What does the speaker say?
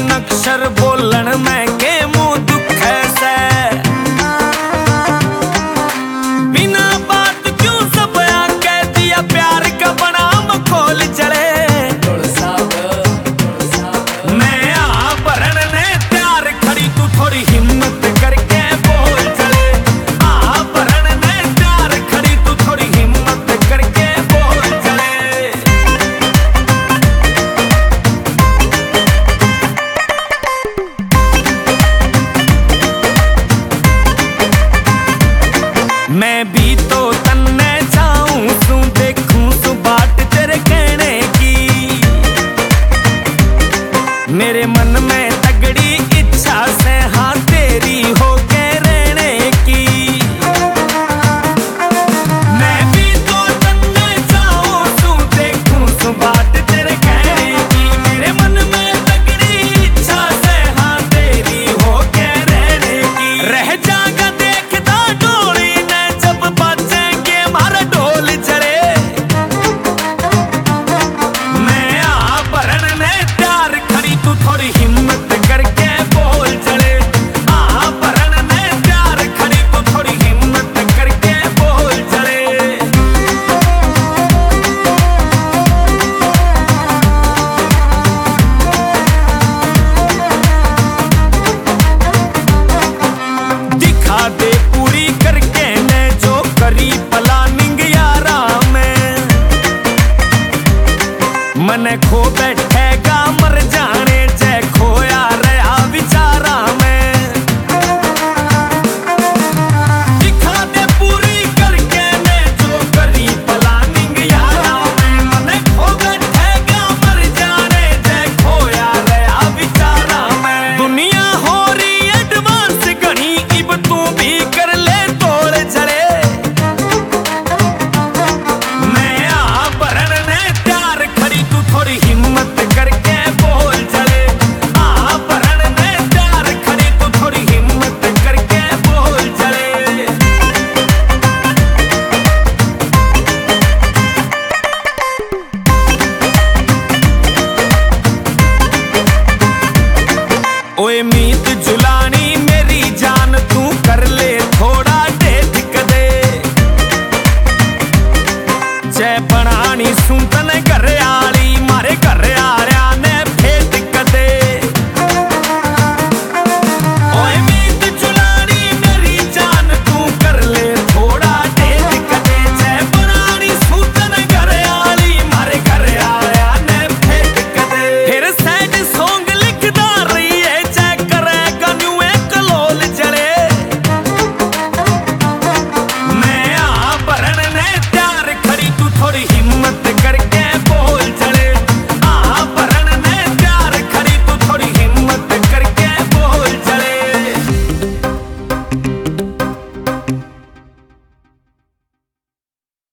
अक्षर बोलन में के मुंह दुख से बिना बात क्यों सब कह दिया प्यार का बना मखौल चले। मैं आभरण ने प्यार खड़ी तू थोड़ी हिम्मत करके बोल चले। आभरण ने प्यार खड़ी तू थोड़ी हिम्मत करके बोल चले। मैं भी तो तन्ने जाऊं सू देखूं सू बाट तेरे कहने की। मेरे मन में तगड़ी इच्छा से हाँ तेरी हो के रहने की। मैं भी तो तन्ने जाऊं सू देखूं सू बाट तेरे कहने की। मेरे मन में तगड़ी इच्छा से हाँ तेरी हो के रहने की। रह जागा देखता डोली थोड़ी हिम्मत करके बोल चले। आभरण ने प्यार खड़ी तो थोड़ी हिम्मत करके बोल चले। दिखा दे पूरी करके ने जो करी प्लानिंग यारा में। मन खो बैठेगा मर जाने खोया रहा विचारा में। दिखा दे पूरी करके मैं जो करी प्लानिंग यारा में। मन खो बैठेगा मर जाने जय खोया रहा विचारा में। दुनिया हो रही एडवांस घनी इब तू भी कर ले तोड़ चले। मैं आभरण ने प्यार खड़ी तू थोड़ी हिम्मत करके बोल चले। ओए मीत जुलानी मेरी जान तू कर ले थोड़ा ढेठ कदे। जय बनानी सुनतन घर आली मारे घर आलिया ने